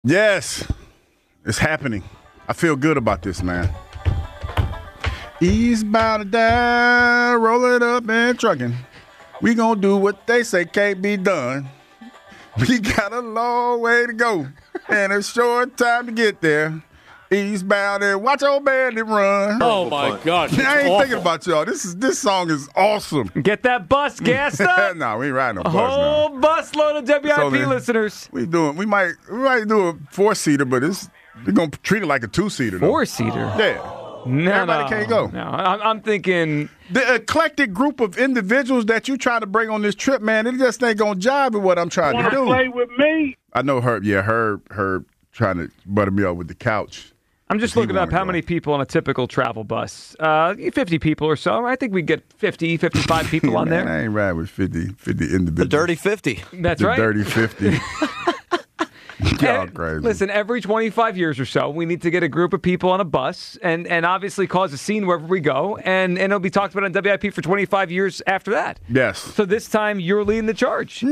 Yes, it's happening. I feel good about this, man. Eastbound and down, rolling up and trucking. We gonna do what they say can't be done. We got a long way to go and a short time to get there. Eastbound and watch old bandit run. Oh my gosh! I ain't thinking about y'all. This song is awesome. Get that bus gassed up. No, we ain't riding no A bus whole now. bus load of WIP So then, listeners. We might do a 4-seater, but we're gonna treat it like a 2-seater. though. 4-seater. Yeah. No, Everybody can't go. No, I'm thinking The eclectic group of individuals that you try to bring on this trip, man, it just ain't gonna jive with what I'm trying to do. Play with me. I know Herb. Yeah, Herb trying to butter me up with the couch. I'm just He looking up wanna how go. many people on a typical travel bus. 50 people or so. I think we get 50, 55 people on Man, there. I ain't riding with 50 individuals. The Dirty 50. That's The right. dirty 50. Y'all And crazy. Listen, every 25 years or so, we need to get a group of people on a bus and obviously cause a scene wherever we go. And it'll be talked about on WIP for 25 years after that. Yes. So this time, you're leading the charge.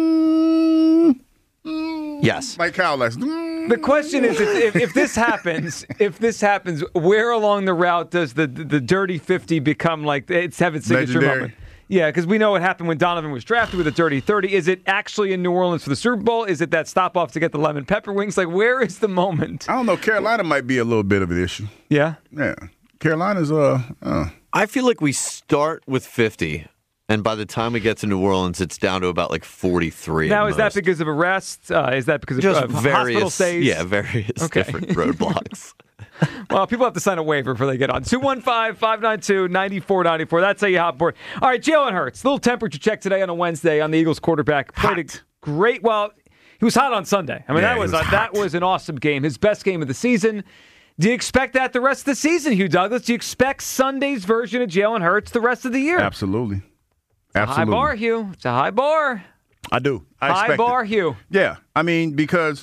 Yes. Like Kyle likes. The question is, if this happens, where along the route does the Dirty 50 become like it's have its signature Legendary. moment? Yeah, because we know what happened when Donovan was drafted with a Dirty 30. Is it actually in New Orleans for the Super Bowl? Is it that stop-off to get the lemon pepper wings? Like, where is the moment? I don't know. Carolina might be a little bit of an issue. Yeah? Yeah. Carolina's I feel like we start with 50, and by the time we get to New Orleans, it's down to about like 43. Now, at is that most. because of arrests? Is that because just of various, hospital stays? Yeah, various Okay. different roadblocks. Well, people have to sign a waiver before they get on. 215-592-9494. That's how you hop aboard. All right, Jalen Hurts. Little temperature check today on a Wednesday on the Eagles quarterback. Played a great. Well, he was hot on Sunday. I mean, Yeah, that was an awesome game. His best game of the season. Do you expect that the rest of the season, Hugh Douglas? Do you expect Sunday's version of Jalen Hurts the rest of the year? absolutely. High Absolutely. bar, Hugh. It's a high bar. I do. I High expect bar, it. Hugh. Yeah. I mean, because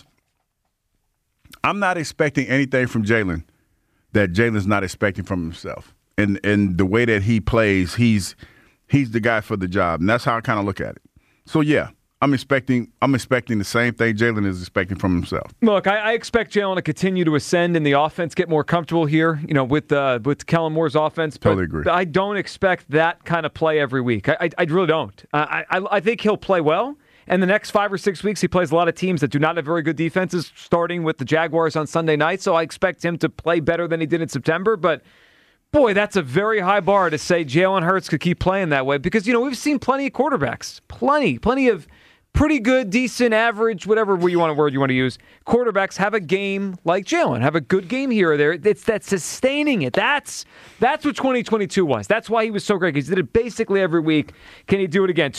I'm not expecting anything from Jalen that Jalen's not expecting from himself. And the way that he plays, he's the guy for the job. And that's how I kind of look at it. So, yeah, I'm expecting the same thing Jalen is expecting from himself. Look, I expect Jalen to continue to ascend in the offense, get more comfortable here, with Kellen Moore's offense. Totally but agree. I don't expect that kind of play every week. I really don't. I think he'll play well. And the next 5 or 6 weeks, he plays a lot of teams that do not have very good defenses, starting with the Jaguars on Sunday night. So I expect him to play better than he did in September. But, boy, that's a very high bar to say Jalen Hurts could keep playing that way. Because, we've seen plenty of quarterbacks, plenty of pretty good, decent, average, whatever word you want to use. Quarterbacks have a game like Jalen, have a good game here or there. It's that sustaining it. That's what 2022 was. That's why he was so great. He did it basically every week. Can he do it again?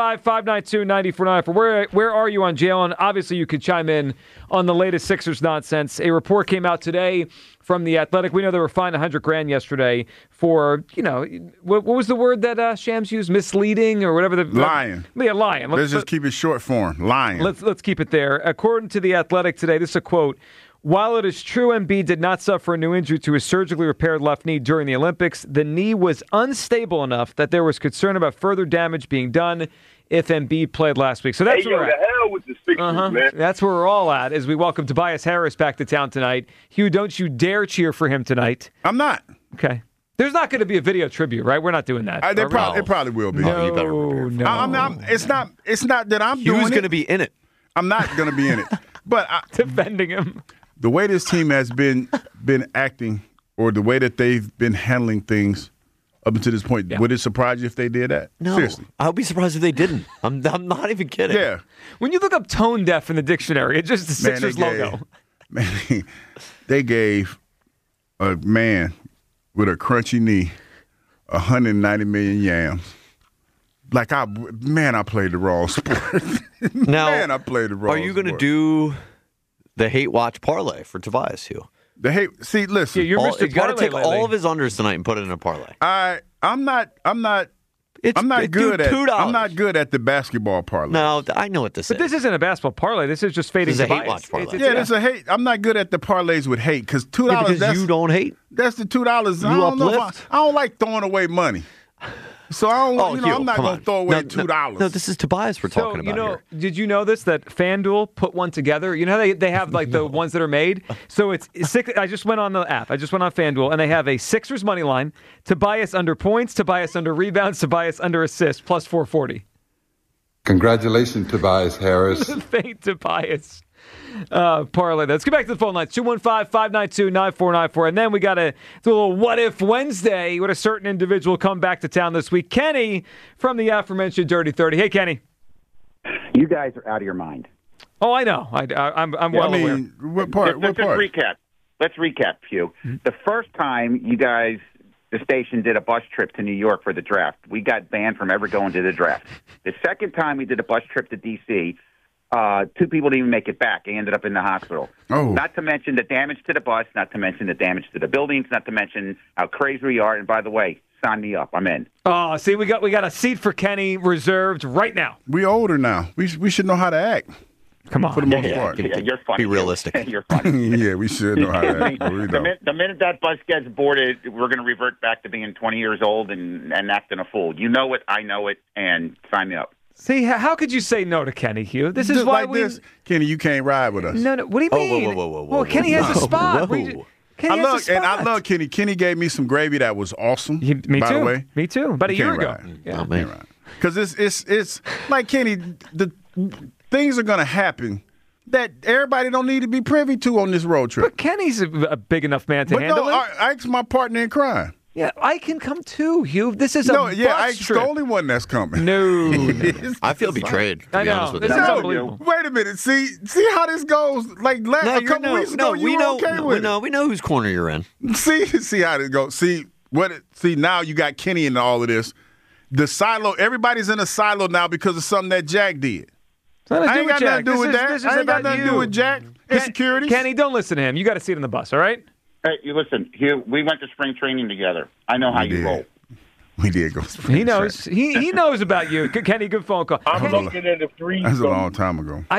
215-592-9494. Where are you on Jalen? Obviously, you could chime in on the latest Sixers nonsense. A report came out today from The Athletic. We know they were fined $100,000 yesterday for, what was the word that Shams used? Misleading or whatever. Lying. Yeah, lying. Let's just keep it short form. Lying. Let's keep it there. According to The Athletic today, this is a quote. While it is true Embiid did not suffer a new injury to his surgically repaired left knee during the Olympics, the knee was unstable enough that there was concern about further damage being done if Embiid played last week. So that's where we're the at. hell with the Sixers, man. That's where we're all at as we welcome Tobias Harris back to town tonight. Hugh, don't you dare cheer for him tonight. I'm not. Okay. There's not going to be a video tribute, right? We're not doing that. It probably will be. No. You better prepare for No. It's not that I'm doing Hugh's it. going to be in it. I'm not going to be in it. But Defending him. the way this team has been acting, or the way that they've been handling things up until this point, would it surprise you if they did that? No. Seriously. I would be surprised if they didn't. I'm not even kidding. Yeah. When you look up tone deaf in the dictionary, it's just the Sixers logo. They gave a man with a crunchy knee 190 million yams. Like, I played the wrong sport. Now, I played the wrong are you going to sport. do the hate watch parlay for Tobias, Hugh? The hate? See, listen. Yeah, you're You Mr. got to Parlay take lately. all of his unders tonight and put it in a parlay. I'm not It's good at $2. I'm not good at the basketball parlay. No, I know what this But is. this isn't a basketball parlay. This is just fading This is a hate Tobias. watch parlay. It's- Yeah, there's a hate. I'm not good at the parlays with hate because $2. because you don't hate. That's the $2. I You don't know. uplift. I don't like throwing away money. So I don't, Hugh, I'm not come going to on. throw away No, $2. No, this is Tobias we're talking about here. Did you know this, that FanDuel put one together? You know how they have like the ones that are made? So it's six. I just went on the app. I just went on FanDuel, and they have a Sixers money line, Tobias under points, Tobias under rebounds, Tobias under assists, plus 440. Congratulations, Tobias Harris. Thank Tobias. Parlay. Let's get back to the phone lines. 215-592-9494. And then we got to do a little What If Wednesday. Would a certain individual come back to town this week? Kenny from the aforementioned Dirty 30. Hey, Kenny. You guys are out of your mind. Oh, I know. I'm well aware. What part? Let's just recap. Let's recap, Hugh. The first time you guys, the station, did a bus trip to New York for the draft, we got banned from ever going to the draft. The second time we did a bus trip to D.C., 2 people didn't even make it back. They ended up in the hospital. Oh. Not to mention the damage to the bus, not to mention the damage to the buildings, not to mention how crazy we are. And by the way, sign me up. I'm in. Oh, see, we got a seat for Kenny reserved right now. We older now. We should know how to act. Come on. For the most part. Yeah, you're funny. Be realistic. You're funny. Yeah, we should know how to act. But we don't. The minute that bus gets boarded, we're going to revert back to being 20 years old and acting a fool. You know it, I know it, and sign me up. See, how could you say no to Kenny, Hugh? This is Just why like we... this, Kenny, you can't ride with us. No. What do you mean? Whoa. Well, Kenny has a spot. Whoa. Kenny has a spot. I love Kenny. Kenny gave me some gravy that was awesome. Me by too. the way. Me too. About a You year can't ago. ride. Yeah. Oh, man. Because it's like, Kenny, the things are going to happen that everybody don't need to be privy to on this road trip. But Kenny's a big enough man to But handle no, it. Ike's my partner in crime. Yeah, I can come too, Hugh. This is a bus Ike's trip. the only one that's coming. No. I feel betrayed, to I be know. honest with This you. is No, unbelievable. wait a minute. See how this goes. Like a couple weeks ago, you were okay with it. we know whose corner you're in. See how this goes. See now you got Kenny into all of this. The silo, everybody's in a silo now because of something that Jack did. I ain't got nothing to do with that. I ain't got nothing to do with Jack and security. Kenny, don't listen to him. You got to see it in the bus, all right? Hey, you listen, Hugh, we went to spring training together. I know how you roll. We did go. He knows. He knows about you. Kenny, good phone call. I'm Kenny, looking at the three. That's a long time ago. I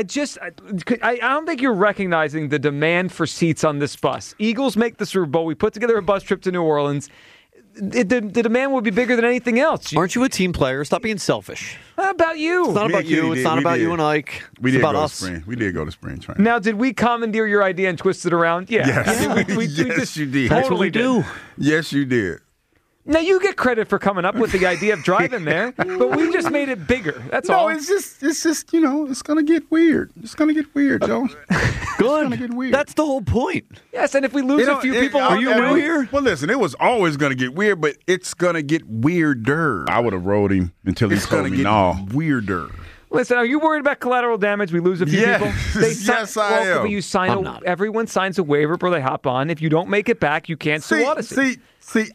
don't think you're recognizing the demand for seats on this bus. Eagles make the Super Bowl. We put together a bus trip to New Orleans. The demand would be bigger than anything else. Aren't you a team player? Stop being selfish. How about you? It's not Me about and Kenny you. It's did. not We about did. you and Ike. We It's did about go to us. spring. We did go to spring training. Now, did we commandeer your idea and twist it around? Yeah. Yes. We Yes, just you did. That's what totally we do. Yes, you did. Now, you get credit for coming up with the idea of driving there, but we just made it bigger. That's all. No, it's just it's gonna get weird. It's gonna get weird, Joe. Good. gonna get weird. That's the whole point. Yes, and if we lose a few people, Are you new here? Well, listen, it was always gonna get weird, but it's gonna get weirder. I would have rode him until he told me no. Weirder. Listen, are you worried about collateral damage? We lose a few Yes. people. Yes, I am. You sign I'm not. everyone signs a waiver before they hop on. If you don't make it back, you can't sue Odyssey. See,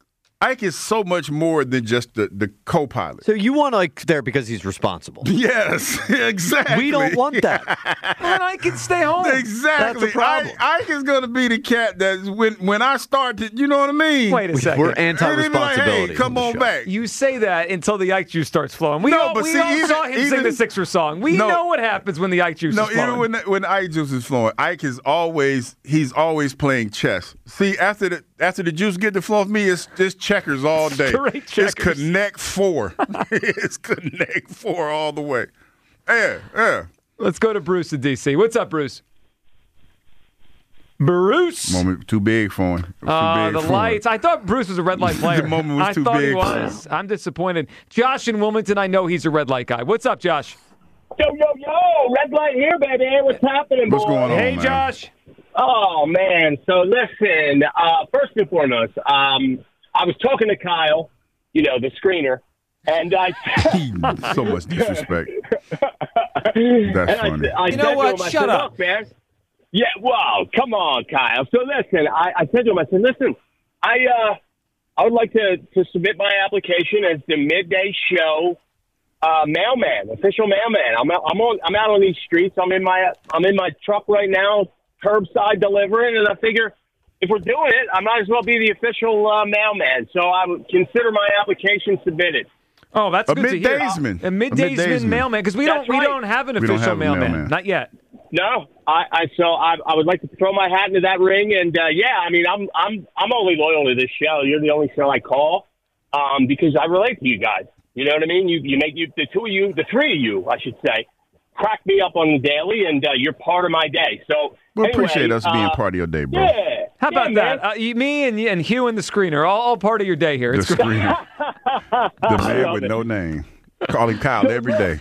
Ike is so much more than just the co-pilot. So you want Ike there because he's responsible. Yes, exactly. We don't want that. And I can stay home. Exactly. That's the problem. Ike is going to be the cat that when I start to, you know what I mean? Wait a second. We're And they be like, anti-responsibility. hey, come on on the show. back. You say that until the Ike juice starts flowing. We No, all, but we see, all even- saw him sing even- the Sixer song. We No. know what happens when the Ike juice No, is flowing. even when Ike juice is flowing, Ike is always playing chess. See, after the juice get to flow for me, it's checkers all day. Straight It's checkers. Connect Four. It's Connect Four all the way. Yeah. Let's go to Bruce in D.C. What's up, Bruce? Bruce. Moment too big for him. The lights. I thought Bruce was a red light player. The moment was I too thought he big. was. I'm disappointed. Josh in Wilmington, I know he's a red light guy. What's up, Josh? Yo, red light here, baby. What's happening, What's boy? going on, Hey, man? Josh. Oh, man. So, listen, first and foremost, I was talking to Kyle, the screener, and I So much disrespect. That's funny. I You know said what? to him, I Shut said, up. Look, man. Yeah, wow, come on, Kyle. So, listen, I said to him, listen, I would like to submit my application as the midday show mailman, official mailman. I'm out on these streets. I'm in my truck right now, curbside delivering, and I figure if we're doing it, I might as well be the official mailman. So I would consider my application submitted. Oh, that's A good to hear. middaysman. A middaysman mailman, because we That's don't right. have an We don't official have a mailman. mailman. Not yet. No, I would like to throw my hat into that ring, and I'm only loyal to this show. You're the only show I call, because I relate to you guys. You know what I mean? You make the three of you, I should say, crack me up on the daily, and you're part of my day. So We anyway, appreciate us being part of your day, bro. Yeah. How about man. that? Me and Hugh and the screener, all part of your day here. The It's great. screener. The man love with it. no name. Call him Kyle every day.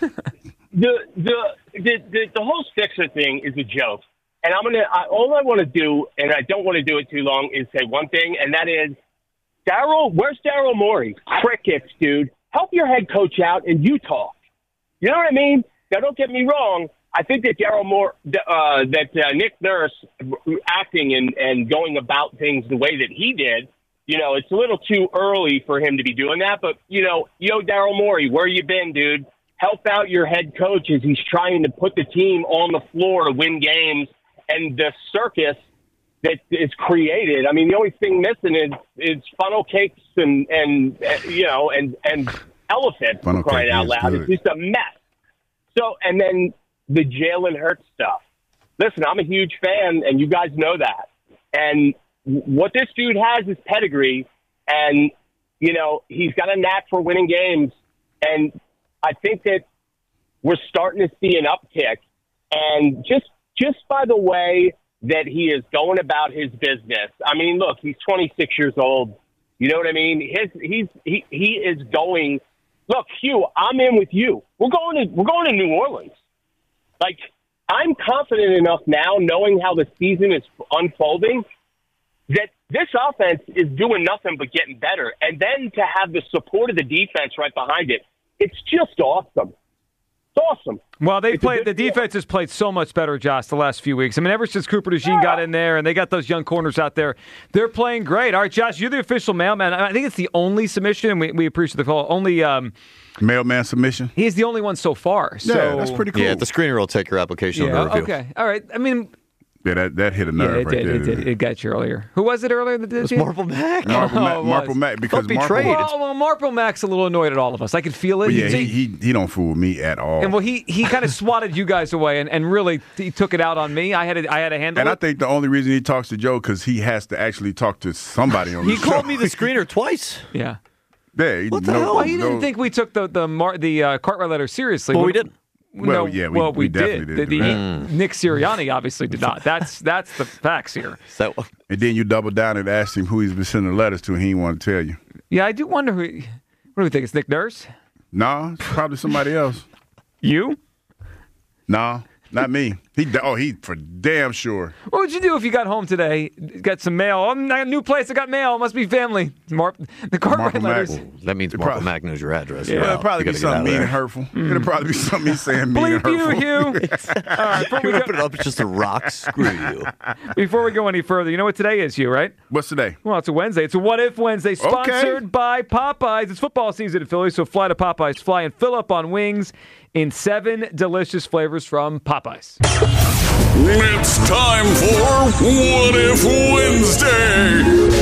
The whole Sixer thing is a joke, and all I want to do, and I don't want to do it too long, is say one thing, and that is, where's Daryl Morey? Crickets, dude. Help your head coach out and you talk. You know what I mean? Now, don't get me wrong. I think that Nick Nurse acting and going about things the way that he did, it's a little too early for him to be doing that. But, Daryl Morey, where you been, dude? Help out your head coach as he's trying to put the team on the floor to win games. And the circus that is created. I mean, the only thing missing is funnel cakes and elephants, Funnel for crying cake out is loud. good. It's just a mess. So, and then the Jalen Hurts stuff. Listen, I'm a huge fan, and you guys know that. And what this dude has is pedigree, and, he's got a knack for winning games. And I think that we're starting to see an uptick. And just by the way that he is going about his business. I mean, look, he's 26 years old. You know what I mean? He is going. Look, Hugh, I'm in with you. We're going to New Orleans. Like, I'm confident enough now, knowing how the season is unfolding, that this offense is doing nothing but getting better. And then to have the support of the defense right behind it, it's just awesome. It's awesome. Well, the defense has played so much better, Josh, the last few weeks. I mean, ever since Cooper DeJean got in there and they got those young corners out there, they're playing great. All right, Josh, you're the official mailman. I think it's the only submission. We appreciate the call. Only Mailman submission. he's the only one so far. So, Yeah, that's pretty cool. Yeah, the screener will take your application Yeah, under review. okay. All right. I mean, Yeah, that hit a yeah, nerve it right did. there. It did. It got you earlier. Who was it earlier that did It's you? Marple Mac. Marple Mac, because Felt betrayed. Marple, Well, Marple Mac's a little annoyed at all of us. I could feel it. yeah, he don't fool me at all. And well, he kind of swatted you guys away, and really he took it out on me. I had to handle And it. I think the only reason he talks to Joe because he has to actually talk to somebody on the He show. called me the screener twice. Yeah. Yeah, What the hell? Well, he didn't think we took the Cartwright letter seriously. Well, we didn't. Well, No, yeah, well, we we definitely did. did do that. Nick Sirianni obviously did not. That's the facts here. So, And then you double down and asked him who he's been sending letters to, and he didn't want to tell you. Yeah, I do wonder who. What do we think? It's Nick Nurse? Nah, it's probably somebody else. You? Nah, not me. He for damn sure. What would you do if you got home today, got some mail? Oh, I got a new place. I got mail. It must be family. The Cartwright Marple Mac. letters. that means It Marple probably- Mac knows your address. Yeah. You're Well, out. it'll probably You be gotta get something out of mean and there. hurtful. It'll probably be something he's saying mean and Bleep you, hurtful. Hugh. All right, before we Rip go- it up, it's just a rock. Screw you. Before we go any further, you know what today is, Hugh, right? What's today? Well, it's a Wednesday. It's a What If Wednesday, sponsored by Popeyes. It's football season in Philly, so fly to Popeyes. Fly and fill up on wings in 7 delicious flavors from Popeyes. It's time for What If Wednesday.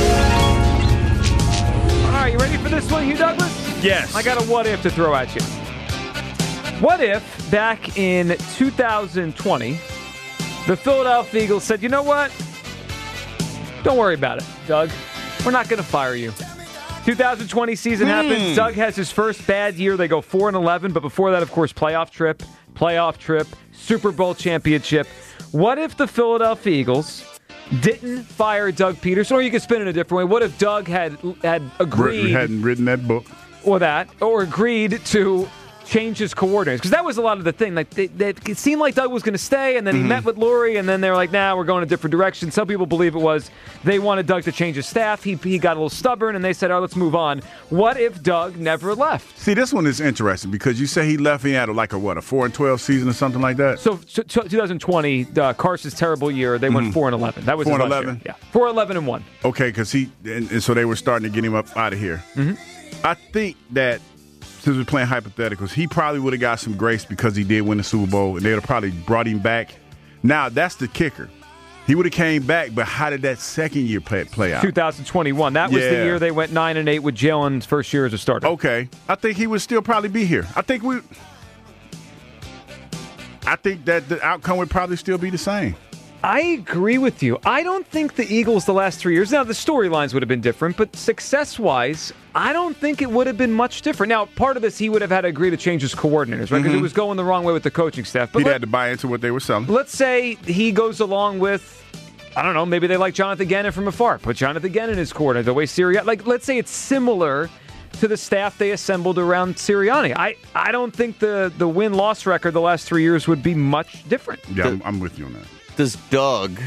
All right, you ready for this one, Hugh Douglas? Yes. I got a what if to throw at you. What if back in 2020, the Philadelphia Eagles said, you know what? Don't worry about it, Doug. We're not going to fire you. 2020 season happens. Doug has his first bad year. They go 4-11, but before that, of course, playoff trip, Super Bowl championship. What if the Philadelphia Eagles didn't fire Doug Peterson? Or you could spin it a different way. What if Doug had agreed Hadn't written that book. or agreed to change his coordinators? Because that was a lot of the thing. Like it seemed like Doug was going to stay, and then he met with Lurie, and then they were like, nah, we're going a different direction. Some people believe it was they wanted Doug to change his staff. He got a little stubborn, and they said, oh, let's move on. What if Doug never left? See, this one is interesting because you say he left. He had a 4-12 season or something like that. So 2020, Carson's terrible year, they went 4-11. That was his last 4-11? year. Yeah, 4-11-1. Okay, because and so they were starting to get him up out of here. I think that since we're playing hypotheticals, he probably would have got some grace because he did win the Super Bowl, and they would have probably brought him back. Now, that's the kicker. He would have came back, but how did that second year play out? 2021. That was the Yeah. year they went 9-8 with Jalen's first year as a starter. Okay. I think he would still probably be here. I think that the outcome would probably still be the same. I agree with you. I don't think the Eagles the last 3 years, now the storylines would have been different, but success-wise, I don't think it would have been much different. Now, part of this, he would have had to agree to change his coordinators, right? Because it was going the wrong way with the coaching staff. But He'd had to buy into what they were selling. Let's say he goes along with, I don't know, maybe they like Jonathan Gannon from afar. Put Jonathan Gannon as coordinator, the way Sirianni, like, let's say it's similar to the staff they assembled around Sirianni. I don't think the win-loss record the last 3 years would be much different. Yeah, I'm with you on that. Does Doug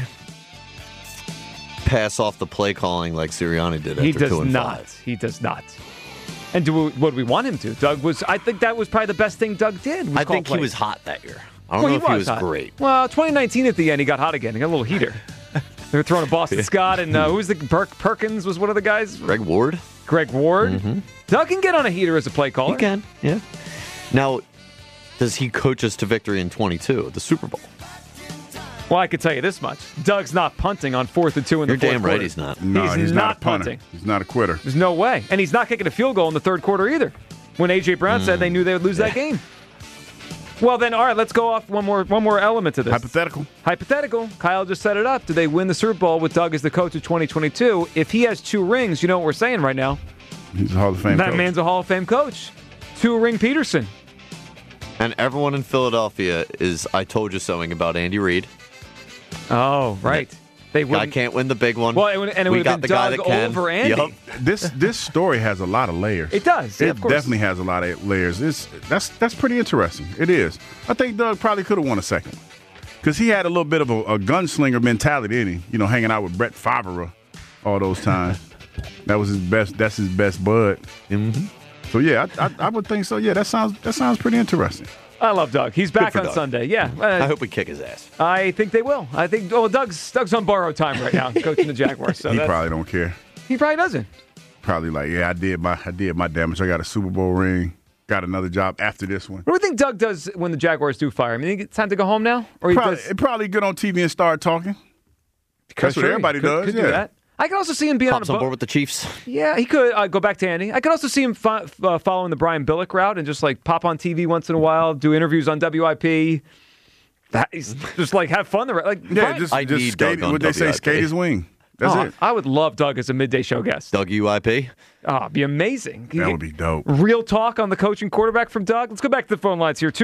pass off the play calling like Sirianni did after 2-5? He does not. He does not. And what do we want him to? I think that was probably the best thing Doug did. I think he was hot that year. I don't know if he was hot. great. Well, 2019 at the end, he got hot again. He got a little heater. They were throwing a Boston Scott, and who was the Perkins was one of the guys? Greg Ward. Mm-hmm. Doug can get on a heater as a play caller. He can, yeah. Now, does he coach us to victory in 22, the Super Bowl? Well, I could tell you this much. Doug's not punting on 4th and 2 in the fourth quarter. You're damn right he's not. No, he's not a punter. punting. He's not a quitter. There's no way. And he's not kicking a field goal in the third quarter either, when A.J. Brown said they knew they would lose that game. Well, then, all right, let's go off one more element to this. Hypothetical. Kyle just set it up. Do they win the Super Bowl with Doug as the coach of 2022? If he has 2 rings, you know what we're saying right now. He's a Hall of Fame coach. That man's a Hall of Fame coach. 2-ring Peterson. And everyone in Philadelphia is I told you something about Andy Reid. Oh, right. They I can't win the big one. Well, it would have been Doug over Andy. Yep. This story has a lot of layers. It does. It of course. definitely has a lot of layers. That's pretty interesting. It is. I think Doug probably could have won a second because he had a little bit of a gunslinger mentality, didn't he? You know, hanging out with Brett Favre all those times. That was his best. That's his best bud. Mm-hmm. So yeah, I would think so. Yeah, that sounds pretty interesting. I love Doug. He's back on Doug. Sunday. Yeah. I hope we kick his ass. I think they will. I think. Oh, Doug's on borrowed time right now, coaching the Jaguars. So He probably don't care. He probably doesn't. Probably like, yeah, I did my damage. I got a Super Bowl ring. Got another job after this one. What do you think Doug does when the Jaguars do fire him? You think it's time to go home now, or probably get on TV and start talking. That's what everybody does. Could yeah. do that. I could also see him being Pops on on board with the Chiefs. Yeah, he could go back to Andy. I could also see him following the Brian Billick route and just like pop on TV once in a while, do interviews on WIP. He's just like have fun. Like yeah, just skate. What they say, skate his wing. That's it. I would love Doug as a midday show guest. Doug UIP. Oh, it'd be amazing. That would be dope. Real talk on the coaching quarterback from Doug. Let's go back to the phone lines here.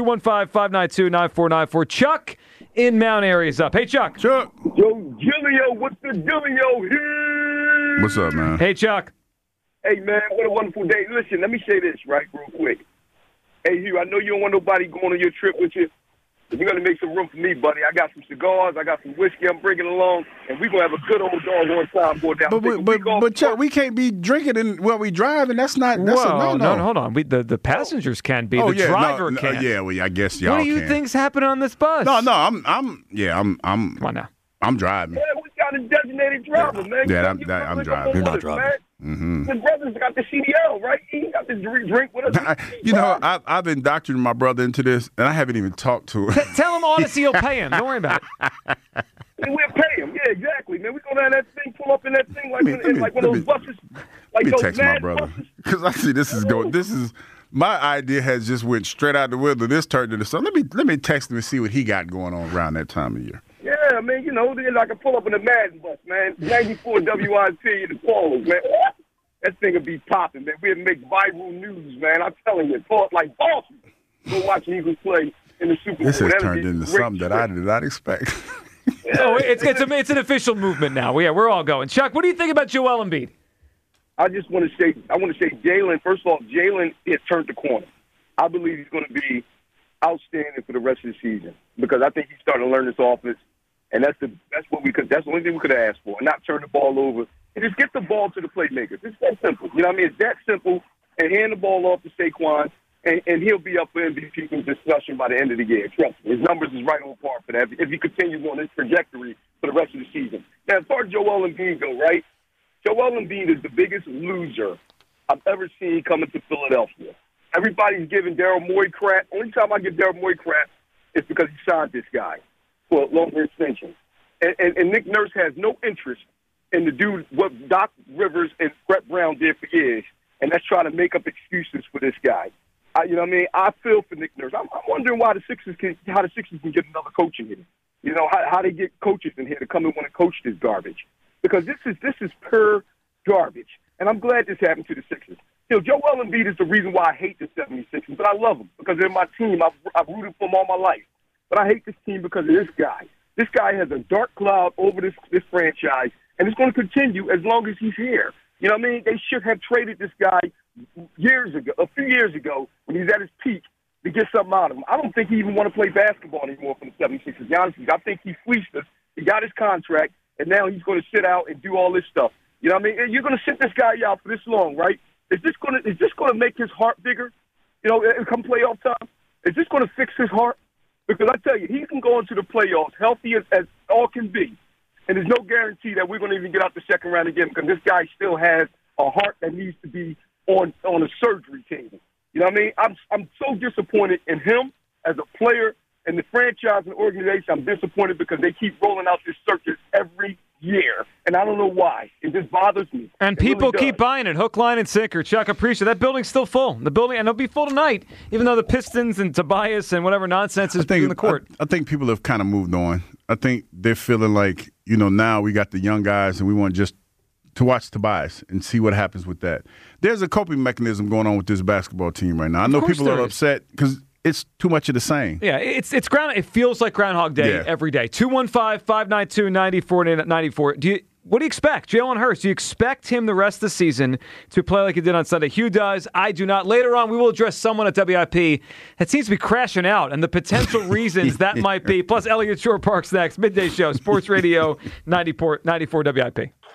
215-592-9494. Chuck in Mount Airy is up. Hey, Chuck. Chuck. Yo, Gilio, what's the dealio here? What's up, man? Hey, Chuck. Hey, man, what a wonderful day. Listen, let me say this right real quick. Hey, Hugh, I know you don't want nobody going on your trip with you. But you're going to make some room for me, buddy. I got some cigars. I got some whiskey I'm bringing along. And we're going to have a good old doggone time going down. But Chuck, we can't be drinking while we drive, and that's not. That's no. No, hold on. The passengers can be. The driver can't. Yeah, well, I guess y'all What do you can. think's happening on this bus? No, I'm. Come on now. I'm driving. Yeah, we got a designated driver, man. Yeah, I'm driving. You're not driving. Mm-hmm. His brother's got the CDL, right? He got the drink with us. You know, I've indoctrinated my brother into this, and I haven't even talked to him. Tell him Odyssey will pay him. Don't worry about it. And we'll pay him. Yeah, exactly, man. We're going to have that thing, pull up in that thing like one of those buses. Like Let me those text my mad brother. buses. Because I see this is my idea has just went straight out the window. This turned into something. Let me text him and see what he got going on around that time of year. Yeah, man, you know, then I can pull up in the Madden bus, man. 94 WIP in the Falls, man. That thing would be popping, man. We'd make viral news, man. I'm telling you, talk like Boston. Go watch Eagles play in the Super Bowl. This has turned into something that I did not expect. Oh, it's an official movement now. Yeah, we're all going. Chuck, what do you think about Joel Embiid? I want to say Jalen. First of all, Jalen has turned the corner. I believe he's going to be outstanding for the rest of the season because I think he's starting to learn this offense, and that's the only thing we could have asked for, and not turn the ball over and just get the ball to the playmakers. It's that simple. You know what I mean? It's that simple, and hand the ball off to Saquon, and he'll be up for MVP discussion by the end of the year. Trust me, his numbers is right on par for that if he continues on this trajectory for the rest of the season. Now, as far as Joel Embiid go, right? Joel Embiid is the biggest loser I've ever seen coming to Philadelphia. Everybody's giving Daryl Morey crap. Only time I give Daryl Morey crap is because he signed this guy for a longer extension. And Nick Nurse has no interest in the dude what Doc Rivers and Brett Brown did for years, and that's trying to make up excuses for this guy. You know what I mean? I feel for Nick Nurse. I'm wondering why how the Sixers can get another coach in here. You know, how they get coaches in here to come and want to coach this garbage. Because this is pure garbage. And I'm glad this happened to the Sixers. You know, Joel Embiid is the reason why I hate the 76ers, but I love them because they're my team. I've rooted for them all my life. But I hate this team because of this guy. This guy has a dark cloud over this franchise, and it's going to continue as long as he's here. You know what I mean? They should have traded this guy a few years ago, when he was at his peak, to get something out of him. I don't think he even want to play basketball anymore for the 76ers, to be honest with you. I think he fleeced us. He got his contract, and now he's going to sit out and do all this stuff. You know what I mean? And you're going to sit this guy out for this long, right? Is this going to make his heart bigger? You know, come playoff time? Is this going to fix his heart? Because I tell you, he can go into the playoffs healthy as all can be. And there's no guarantee that we're going to even get out the second round again because this guy still has a heart that needs to be on a surgery table. You know what I mean? I'm so disappointed in him as a player and the franchise and organization. I'm disappointed because they keep rolling out this circus every year, and I don't know why. It just bothers me. And people keep buying it, hook, line, and sinker. Chuck, appreciate that. Building's still full. The building, and it'll be full tonight, even though the Pistons and Tobias and whatever nonsense is in the court. I think people have kind of moved on. I think they're feeling like, you know, now we got the young guys, and we want just to watch Tobias and see what happens with that. There's a coping mechanism going on with this basketball team right now. I know people are upset because it's too much of the same. Yeah, it's It feels like Groundhog Day every day. 215-592-9494. What do you expect? Jalen Hurts, do you expect him the rest of the season to play like he did on Sunday? Hugh does. I do not. Later on, we will address someone at WIP that seems to be crashing out and the potential reasons that might be. Plus, Elliot Shore Parks next. Midday Show, Sports Radio 94 WIP.